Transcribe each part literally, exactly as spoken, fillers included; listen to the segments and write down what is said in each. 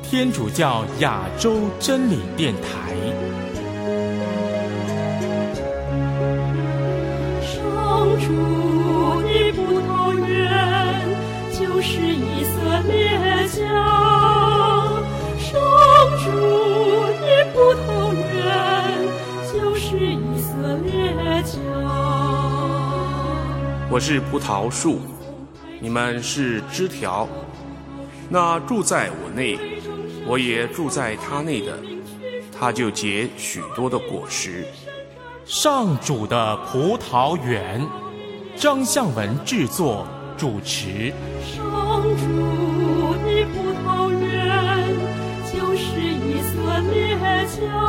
天主教亚洲真理电台。 上主的葡萄园就是以色列家，上主的葡萄园就是以色列家。 我是葡萄树，你们是枝条。那住在我内，我也住在他内的，他就结许多的果实。 上主的葡萄园，张向文制作主持。 上主的葡萄园就是以色列家，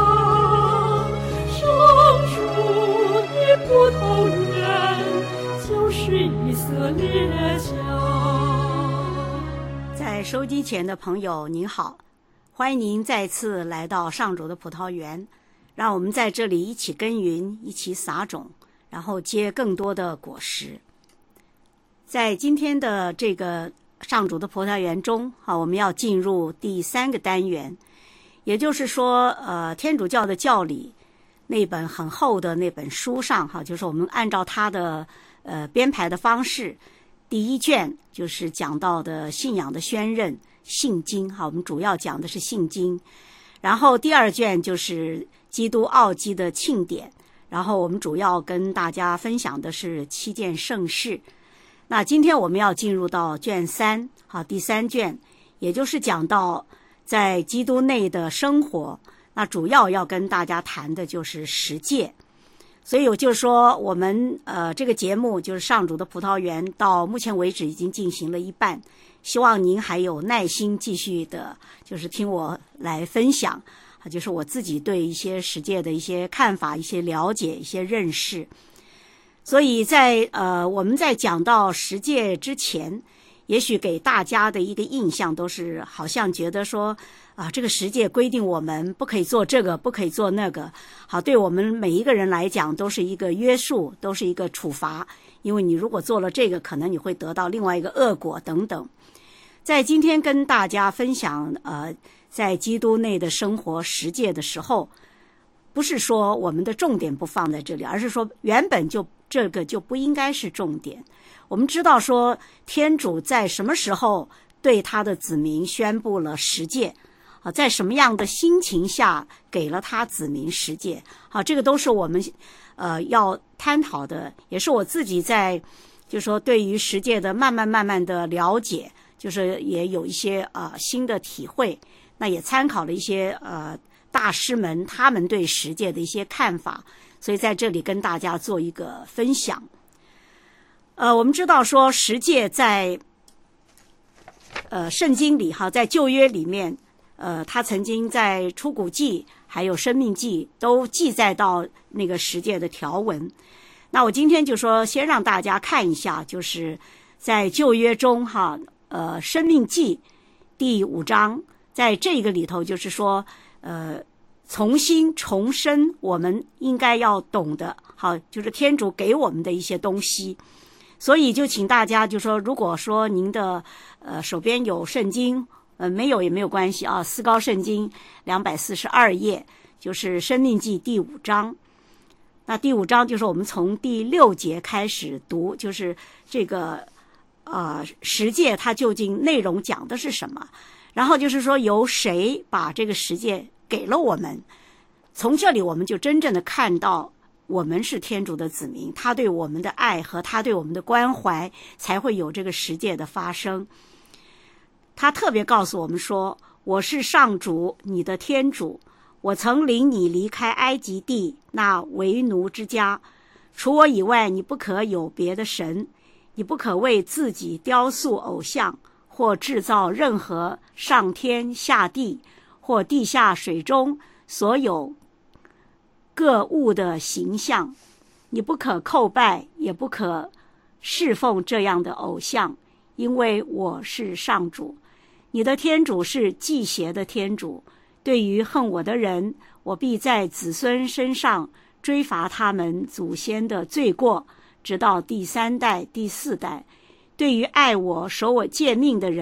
上主的葡萄园就是以色列家。 在收机前的朋友您好，欢迎您再次来到上主的葡萄园，让我们在这里一起耕耘，一起撒种，然后结更多的果实。在今天的这个上主的葡萄园中，啊，我们要进入第三个单元，也就是说，呃，天主教的教理那本很厚的那本书上，哈，就是我们按照它的呃编排的方式，第一卷就是讲到的信仰的宣认，信经，哈，我们主要讲的是信经。然后第二卷就是基督奥基的庆典，然后我们主要跟大家分享的是七件圣事。那今天我们要进入到卷三，好，第三卷，也就是讲到在基督内的生活，那主要要跟大家谈的就是十诫。所以我就说，我们呃这个节目就是上主的葡萄园，到目前为止已经进行了一半，希望您还有耐心继续的，就是听我来分享，就是我自己对一些十诫的一些看法、一些了解、一些认识。所以在呃我们在讲到十诫之前，也许给大家的一个印象都是好像觉得说啊，这个十诫规定我们不可以做这个，不可以做那个，好，对我们每一个人来讲都是一个约束，都是一个处罚，因为你如果做了这个，可能你会得到另外一个恶果等等。在今天跟大家分享呃在基督内的生活十诫的时候，不是说我们的重点不放在这里，而是说原本就这个就不应该是重点。我们知道说天主在什么时候对他的子民宣布了十诫，啊，在什么样的心情下给了他子民十诫，好，这个都是我们呃要探讨的，也是我自己在就是说对于十诫的慢慢慢慢的了解，就是也有一些呃新的体会，那也参考了一些呃大师们他们对十诫的一些看法，所以在这里跟大家做一个分享。呃，我们知道说十诫在呃圣经里哈，在旧约里面，呃，他曾经在出谷记还有生命记都记载到那个十诫的条文。那我今天就说先让大家看一下，就是在旧约中哈，呃，生命记第五章，在这个里头就是说，呃，重新重生我们应该要懂的，好，就是天主给我们的一些东西。所以就请大家就说，如果说您的呃手边有圣经，呃没有也没有关系啊，思高圣经两百四十二页，就是生命记第五章。那第五章就是我们从第六节开始读，就是这个呃十诫它究竟内容讲的是什么，然后就是说由谁把这个十诫给了我们，从这里我们就真正的看到我们是天主的子民，他对我们的爱和他对我们的关怀，才会有这个十诫的发生。他特别告诉我们说，我是上主你的天主，我曾领你离开埃及地那为奴之家，除我以外你不可有别的神，你不可为自己雕塑偶像，或制造任何上天下地或地下水中所有各物的形象，你不可叩拜，也不可侍奉这样的偶像，因为我是上主。你的天主是忌邪的天主，对于恨我的人，我必在子孙身上追罚他们祖先的罪过，直到第三代、第四代。对于爱我、守我诫命的人，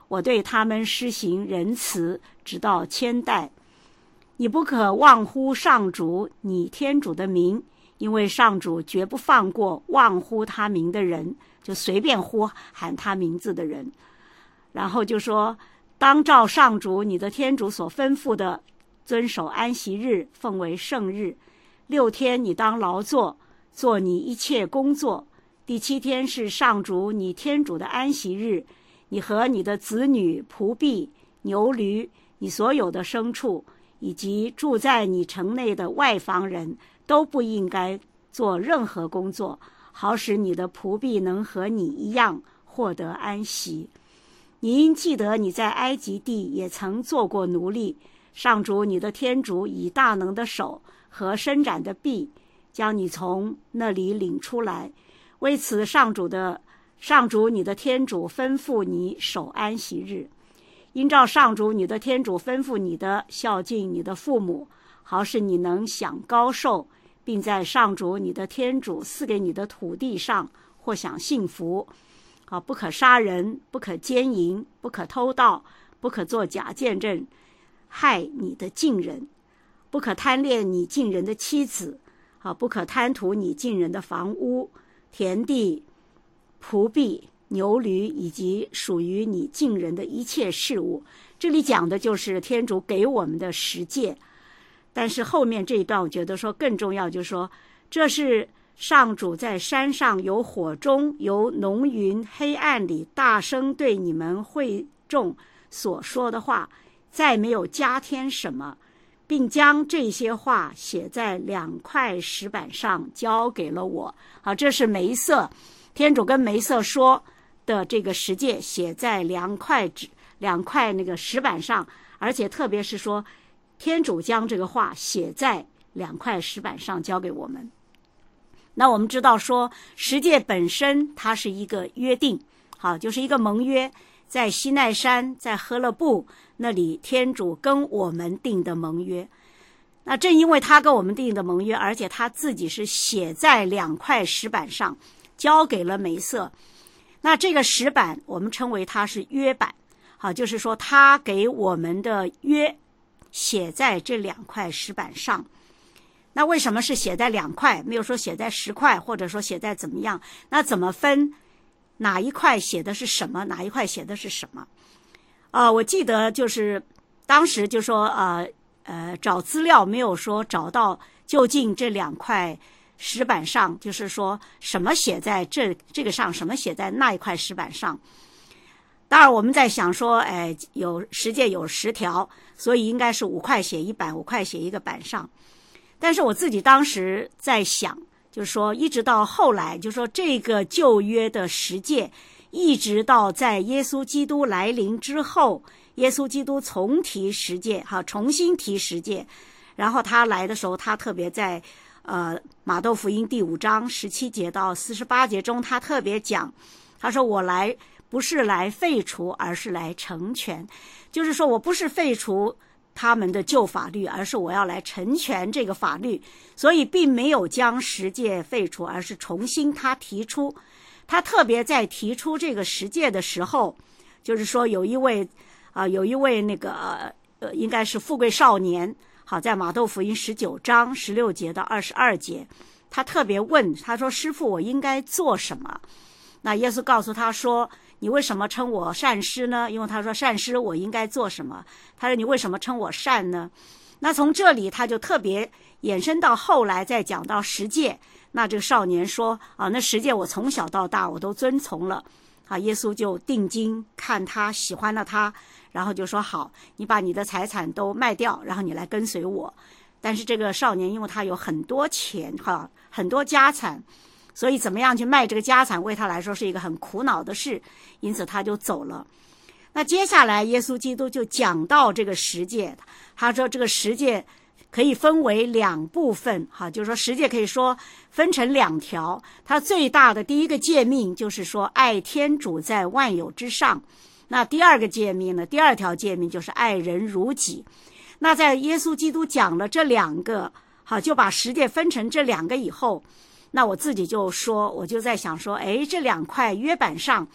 我对他们施行仁慈，直到千代。你不可忘乎上主你天主的名，因为上主绝不放过忘乎他名的人，就随便呼喊他名字的人。然后就说，当照上主你的天主所吩咐的，遵守安息日，奉为圣日。六天你当劳作，做你一切工作。第七天是上主你天主的安息日，你和你的子女、仆婢、牛驴，你所有的牲畜，以及住在你城内的外邦人，都不应该做任何工作，好使你的仆婢能和你一样获得安息。你应记得你在埃及地也曾做过奴隶，上主你的天主以大能的手和伸展的臂将你从那里领出来。为此，上主的上主你的天主吩咐你守安息日，应照上主你的天主吩咐你的孝敬你的父母，好使你能享高寿，并在上主你的天主赐给你的土地上或享幸福。啊，不可杀人，不可奸淫，不可偷盗，不可作假见证，害你的近人，不可贪恋你近人的妻子，啊，不可贪图你近人的房屋、田地、仆婢、牛驴，以及属于你近人的一切事物。这里讲的就是天主给我们的十诫，但是后面这一段我觉得说更重要，就是说这是上主在山上有火中有浓云黑暗里大声对你们会众所说的话，再没有加添什么，并将这些话写在两块石板上交给了我。好，这是梅瑟，天主跟梅瑟说的这个十诫写在两块纸两块那个石板上，而且特别是说天主将这个话写在两块石板上交给我们。那我们知道说十诫本身它是一个约定，好，就是一个盟约，在西奈山在赫勒布那里天主跟我们定的盟约。那正因为他跟我们定的盟约，而且他自己是写在两块石板上交给了梅瑟，那这个石板我们称为它是约板，好，就是说他给我们的约写在这两块石板上。那为什么是写在两块，没有说写在十块，或者说写在怎么样？那怎么分哪一块写的是什么，哪一块写的是什么？呃，我记得就是当时就说呃呃找资料没有说找到究竟这两块石板上就是说什么写在这这个上，什么写在那一块石板上。当然我们在想说，哎，有十诫有十条，所以应该是五块写一板，五块写一个板上。但是我自己当时在想，就是说一直到后来，就是说这个旧约的十诫一直到在耶稣基督来临之后，耶稣基督重提十诫，哈，重新提十诫。然后他来的时候，他特别在呃马窦福音第五章十七节到四十八节中，他特别讲，他说我来不是来废除，而是来成全。就是说我不是废除他们的旧法律，而是我要来成全这个法律，所以并没有将十诫废除，而是重新他提出。他特别在提出这个十诫的时候，就是说有一位啊、呃，有一位那个呃，应该是富贵少年，好，在马窦福音十九章十六节到二十二节，他特别问，他说：“师父，我应该做什么？”那耶稣告诉他说：“你为什么称我善师呢？因为他说善师我应该做什么？他说你为什么称我善呢？”那从这里他就特别衍生到后来再讲到十诫。那这个少年说啊，那十诫我从小到大我都遵从了。啊，耶稣就定睛看他，喜欢了他，然后就说好，你把你的财产都卖掉，然后你来跟随我。但是这个少年因为他有很多钱，哈，很多家产，所以怎么样去卖这个家产，为他来说是一个很苦恼的事，因此他就走了。那接下来耶稣基督就讲到这个十诫，他说这个十诫可以分为两部分，哈，就是说十诫可以说分成两条。它最大的第一个诫命就是说爱天主在万有之上，那第二个诫命呢，第二条诫命就是爱人如己。那在耶稣基督讲了这两个，好，就把十诫分成这两个以后，那我自己就说，我就在想说，哎，这两块约板上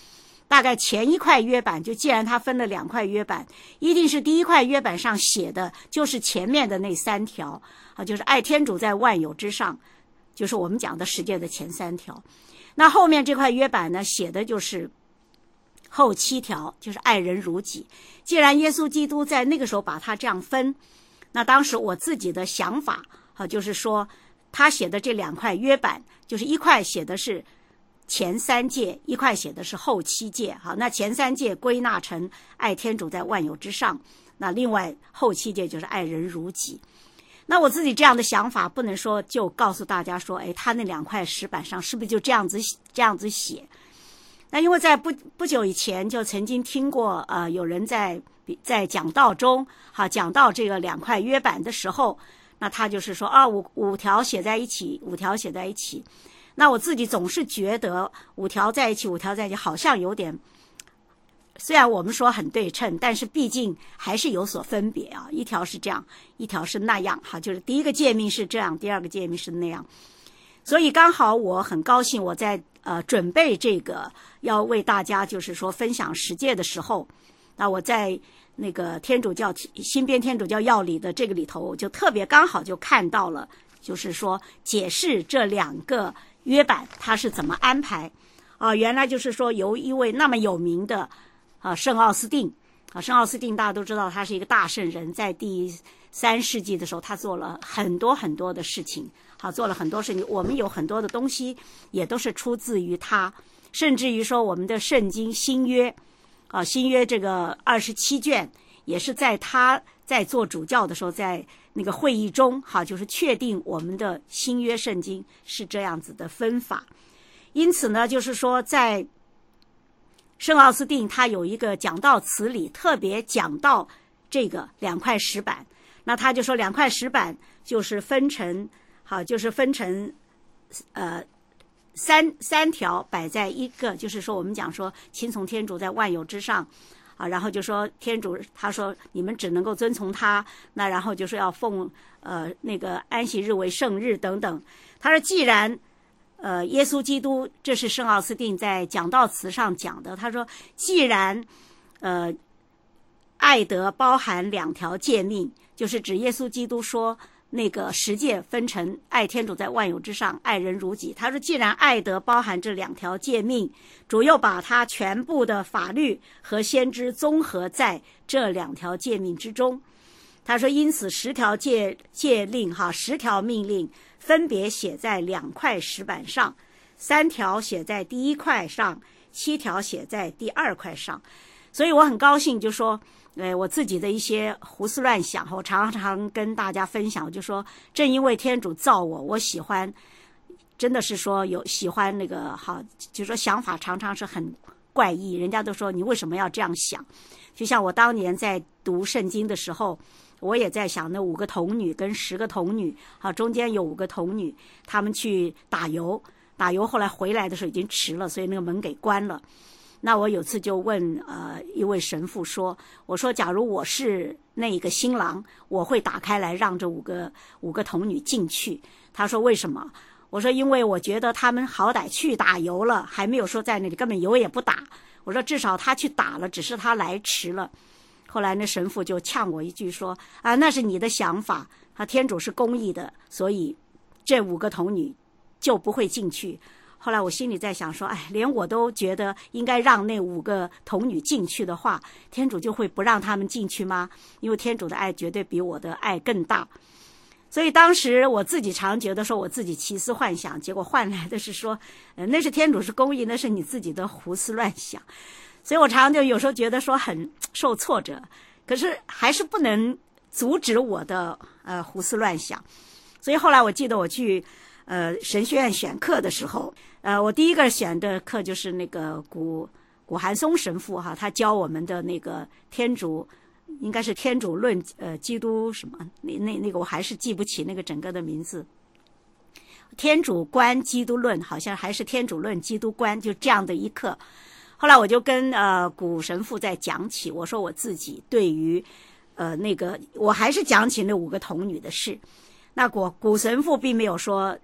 大概前一块约版，就既然它分了两块约版，一定是第一块约版上写的就是前面的那三条啊，就是爱天主在万有之上，就是我们讲的十诫的前三条。那后面这块约版呢，写的就是后七条，就是爱人如己。既然耶稣基督在那个时候把它这样分，那当时我自己的想法啊，就是说他写的这两块约版，就是一块写的是前三诫，一块写的是后七诫。好，那前三诫归纳成爱天主在万有之上，那另外后七诫就是爱人如己。那我自己这样的想法不能说就告诉大家说，哎，他那两块石板上是不是就这样子这样子写？那因为在不不久以前就曾经听过呃有人在在讲道中哈讲到这个两块约版的时候，那他就是说啊五五条写在一起，五条写在一起。那我自己总是觉得五条在一起，五条在一起好像有点，虽然我们说很对称，但是毕竟还是有所分别啊。一条是这样，一条是那样，哈，就是第一个诫命是这样，第二个诫命是那样。所以刚好我很高兴，我在呃准备这个要为大家就是说分享十诫的时候，那我在那个天主教新编天主教要理的这个里头，我就特别刚好就看到了，就是说解释这两个约版它是怎么安排啊？原来就是说由一位那么有名的啊圣奥斯定啊，圣奥斯定大家都知道他是一个大圣人，在第三世纪的时候他做了很多很多的事情，好，做了很多事情，我们有很多的东西也都是出自于他，甚至于说我们的圣经新约啊，新约这个二十七卷也是在他在做主教的时候，在那个会议中好，就是确定我们的新约圣经是这样子的分法。因此呢，就是说在圣奥斯定他有一个讲道词里特别讲到这个两块石板，那他就说两块石板就是分成好，就是分成呃三三条摆在一个，就是说我们讲说亲从天主在万有之上啊，然后就说天主他说你们只能够遵从他，那然后就说要奉呃那个安息日为圣日等等。他说既然呃耶稣基督，这是圣奥斯定在讲道词上讲的，他说既然呃爱德包含两条诫命，就是指耶稣基督说那个十诫分成爱天主在万有之上，爱人如己。他说既然爱德包含这两条诫命，主又把他全部的法律和先知综合在这两条诫命之中。他说因此十条诫诫令哈，十条命令分别写在两块石板上，三条写在第一块上，七条写在第二块上。所以我很高兴就说呃，我自己的一些胡思乱想，我常常跟大家分享，我就说正因为天主造我，我喜欢真的是说有喜欢那个好，就说想法常常是很怪异，人家都说你为什么要这样想。就像我当年在读圣经的时候，我也在想那五个童女跟十个童女，好，中间有五个童女，他们去打油，打油后来回来的时候已经迟了，所以那个门给关了。那我有次就问呃一位神父说，我说假如我是那一个新郎，我会打开来让这五个五个童女进去。他说为什么？我说因为我觉得他们好歹去打油了，还没有说在那里根本油也不打。我说至少他去打了，只是他来迟了。后来那神父就呛我一句说啊，那是你的想法，他天主是公义的，所以这五个童女就不会进去。后来我心里在想说，哎，连我都觉得应该让那五个童女进去的话，天主就会不让他们进去吗？因为天主的爱绝对比我的爱更大。所以当时我自己常觉得说我自己奇思幻想，结果换来的是说，呃，那是天主是公义，那是你自己的胡思乱想。所以我常常就有时候觉得说很受挫折，可是还是不能阻止我的呃胡思乱想。所以后来我记得我去呃神学院选课的时候，呃我第一个选的课就是那个古古寒松神父哈，他教我们的那个天主，应该是天主论呃基督什么那那那个我还是记不起那个整个的名字。天主观基督论好像还是天主论基督观，就这样的一课。后来我就跟呃古神父在讲起，我说我自己对于呃那个我还是讲起那五个童女的事。那古古神父并没有说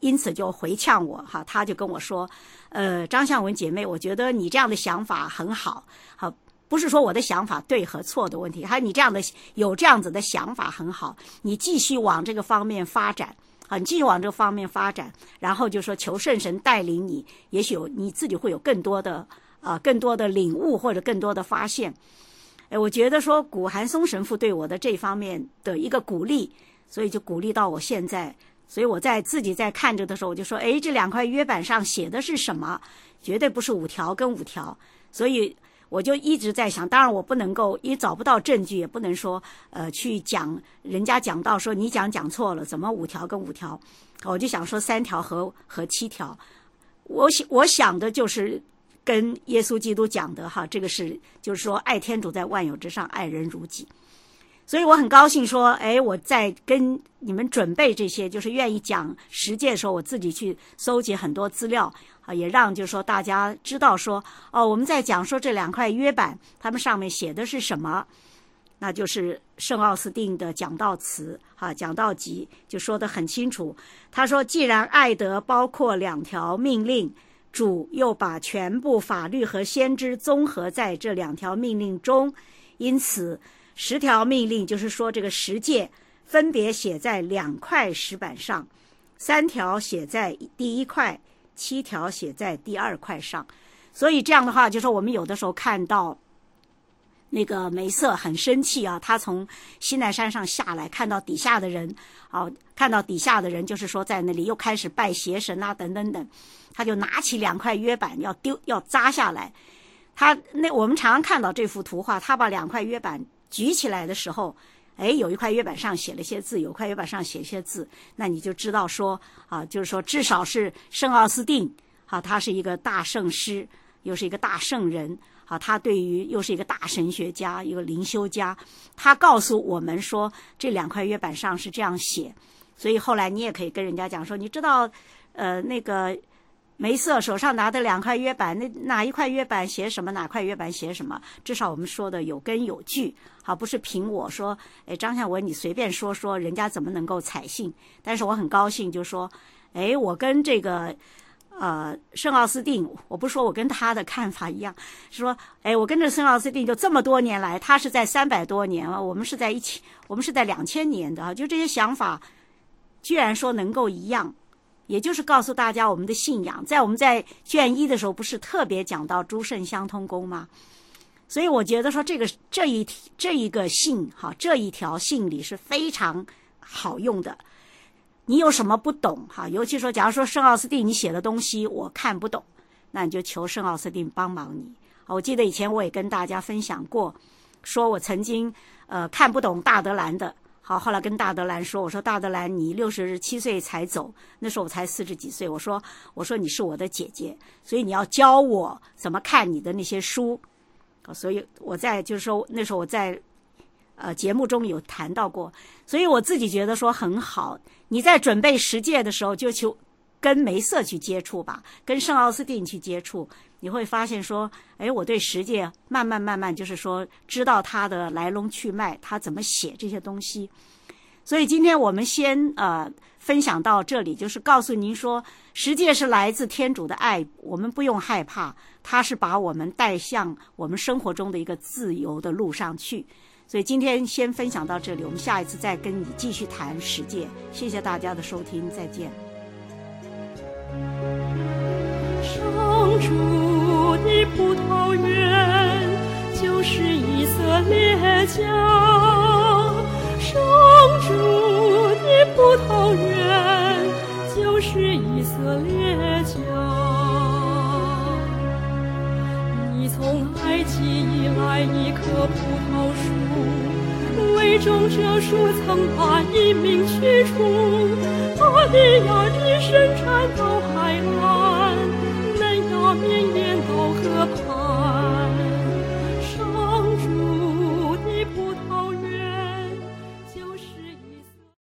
因此就回呛我哈，他就跟我说，呃，张向文姐妹，我觉得你这样的想法很好，好，不是说我的想法对和错的问题，还有你这样的有这样子的想法很好，你继续往这个方面发展，啊，你继续往这个方面发展，然后就说求圣神带领你，也许有你自己会有更多的呃更多的领悟或者更多的发现。哎，我觉得说古韩松神父对我的这方面的一个鼓励，所以就鼓励到我现在。所以我在自己在看着的时候，我就说，哎，这两块约板上写的是什么？绝对不是五条跟五条。所以我就一直在想，当然我不能够，也找不到证据，也不能说呃去讲人家讲到说你讲讲错了，怎么五条跟五条？我就想说三条和和七条。我想我想的就是跟耶稣基督讲的哈，这个是就是说爱天主在万有之上，爱人如己。所以我很高兴说，哎，我在跟你们准备这些，就是愿意讲实践的时候，我自己去搜集很多资料啊，也让就是说大家知道说，哦，我们在讲说这两块约板，他们上面写的是什么，那就是圣奥斯定的讲道词啊，讲道集就说得很清楚。他说，既然爱德包括两条命令，主又把全部法律和先知综合在这两条命令中，因此十条命令就是说这个十诫分别写在两块石板上，三条写在第一块，七条写在第二块上。所以这样的话，就是说我们有的时候看到那个梅瑟很生气啊，他从西奈山上下来，看到底下的人啊，看到底下的人就是说在那里又开始拜邪神啊，等等等，他就拿起两块约板要丢要砸下来。他那我们常常看到这幅图画，他把两块约板举起来的时候，哎，有一块约板上写了些字，有一块约板上写一些字，那你就知道说啊，就是说至少是圣奥斯定啊，他是一个大圣师，又是一个大圣人啊，他对于又是一个大神学家，一个灵修家，他告诉我们说这两块约板上是这样写。所以后来你也可以跟人家讲说，你知道呃那个梅瑟手上拿的两块约板，那哪一块约板写什么，哪块约板写什么，至少我们说的有根有据，好，不是凭我说，哎，张向文你随便说说，人家怎么能够采信？但是我很高兴，就说，哎，我跟这个呃圣奥斯定，我不是说我跟他的看法一样，是说，哎，我跟着圣奥斯定就这么多年来，他是在三百多年啊，我们是在一起，我们是在两千年的啊，就这些想法，居然说能够一样。也就是告诉大家我们的信仰，在我们在卷一的时候不是特别讲到诸圣相通功吗？所以我觉得说这个这一这一个信哈，这一条信理是非常好用的。你有什么不懂哈，尤其说假如说圣奥斯定你写的东西我看不懂，那你就求圣奥斯定帮忙你。我记得以前我也跟大家分享过，说我曾经呃看不懂大德兰的。好，后来跟大德兰说，我说大德兰，你六十七岁才走，那时候我才四十几岁，我说我说你是我的姐姐，所以你要教我怎么看你的那些书。所以我在就是说那时候我在呃节目中有谈到过，所以我自己觉得说很好。你在准备十诫的时候，就去跟梅瑟去接触吧，跟圣奥斯定去接触，你会发现说，哎，我对十诫慢慢慢慢就是说知道它的来龙去脉，它怎么写这些东西。所以今天我们先呃分享到这里，就是告诉您说，十诫是来自天主的爱，我们不用害怕，它是把我们带向我们生活中的一个自由的路上去。所以今天先分享到这里，我们下一次再跟你继续谈十诫。谢谢大家的收听，再见。 上主的葡萄园就是以色列家，上主的葡萄园就是以色列家。你从埃及以来一棵葡萄树，为种这树曾把一民驱除，把利亚之深产到海岸，南亚面